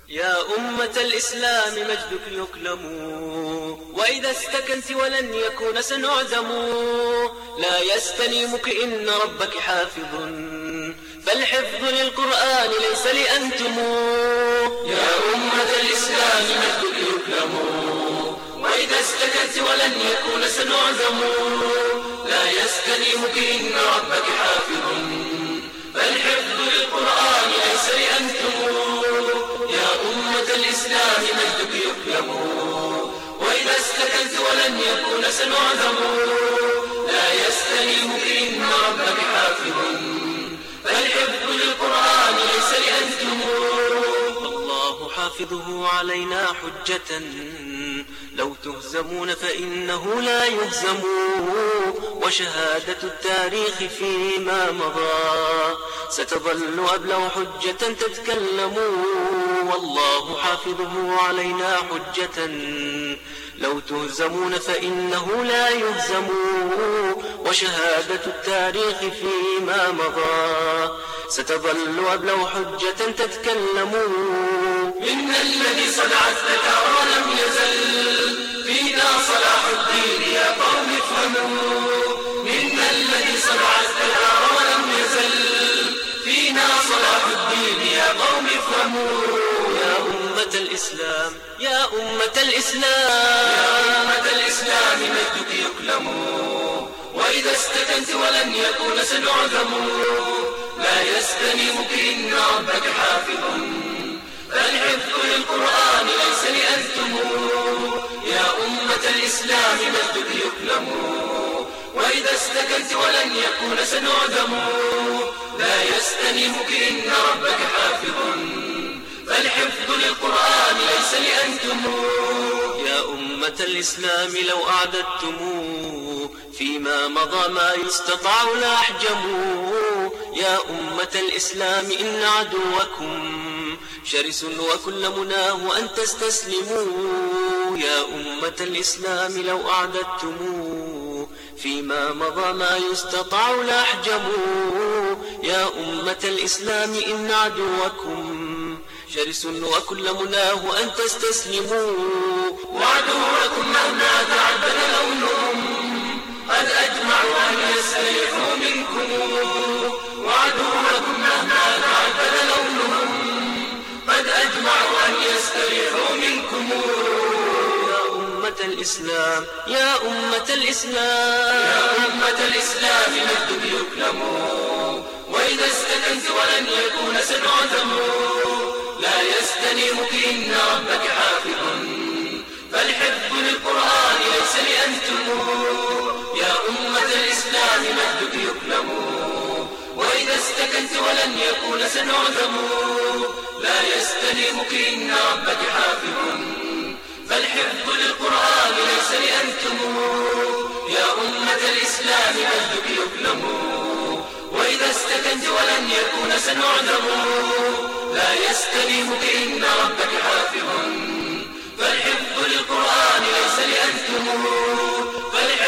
يا أمة الإسلام مجدك يكلم، وإذا استكنت ولن يكون سنعدم. لا يستنيمك إن ربك حافظ، فالحفظ للقرآن ليس لأنتم. يا أمة الإسلام مجدك يكلم، وإذا استكنت ولن يكون سنعدم. لا يستنيمك إن ربك حافظ، فالحفظ للقرآن ليس لأنتم. يا أمة الإسلام مجدك يكلم، وإذا استكنت ولن يكون سنعدم. لا يستنيمك إن ربك حافظ، فالحفظ للقرآن ليس لأنتم. الله حافظه علينا حجة، لو تهزمون فإنه لا يهزم. وشهادة التاريخ فيما مضى ستظل أبلغ حجة تتكلم. والله حافظه علينا حجة، لو تهزمون فإنه لا يهزم. وشهادة التاريخ فيما مضى ستظل أبلغ حجة تتكلم. إن الذي صنعت الثكارى ولم يزل فينا صلاح الدين يا قوم افهموا. إن الذي صنعت الثكارى ولم يزل فينا صلاح الدين يا قوم افهموا. يا أمة الإسلام يا أمة الإسلام يا أمة الإسلام مجدك يكلم، وإذا استكنت ولن يكون سنعدم. لا يستنيمك إن ربك حافظ، فالحفظ للقرآن ليس لأنتم. يا أمة الإسلام مجدك يكلم، وإذا استكنت ولن يكون سنعدم. لا يستنيمك إن ربك حافظ، فالحفظ للقرآن ليس لأنتم. يا أمة الإسلام لو أعددتم فيما مضى ما يستطاع لأحجموا. يا أمة الإسلام إن عدوكم شرس وكل مناه أن تستسلموا. يا أمة الإسلام لو أعددتم فيما مضى ما يستطاع لأحجموا. يا أمة الإسلام إن عدوكم شرس وكل مناه أن تستسلموا. وعدوكم مهما تعدد لونهم قد أجمعوا أن يستريحوا منكم. وعدوكم مهما تعدد لونهم قد أجمعوا أن يستريحوا منكم. يا أمة الإسلام يا أمة الإسلام يا أمة الإسلام مجدك يكلم، وإذا استكنت ولن يكون سنعدم. لا يستنيمك إن ربك حافظ، فالحفظ للقرآن ليس لأنتم. يا أمة الإسلام مجدك يكلم، وإذا استكنت ولن يكون سنعدم. لا يستنيمك إن ربك حافظ، فالحفظ للقرآن ليس لأنتم. يا أمة الإسلام مجدك يكلم، وإذا استكنت ولن يكون سنعدم. لا يستنيمك إن ربك حافظ، فالحفظ للقرآن ليس لأنتم.